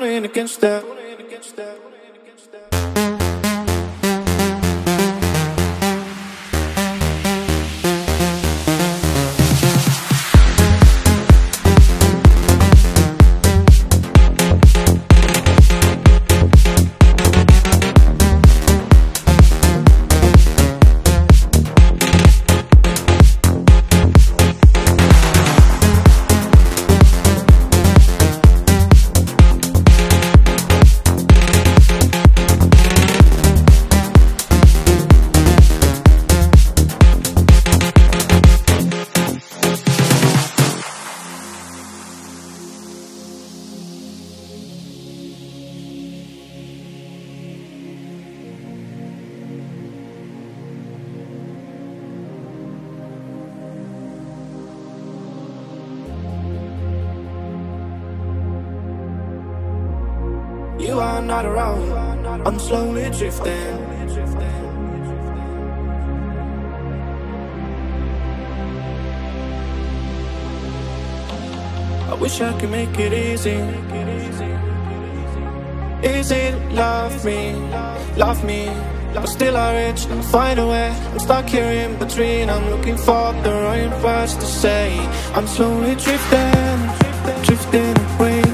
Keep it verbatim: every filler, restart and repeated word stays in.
turning against that. You are not around, I'm slowly drifting. I wish I could make it easy. Easy to love me, love me, but still I reach and find a way. I'm stuck here in between, I'm looking for the right words to say. I'm slowly drifting, drifting away.